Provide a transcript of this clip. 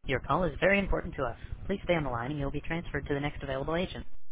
Your call is very important to us. Please stay on the line and you'll be transferred to the next available agent.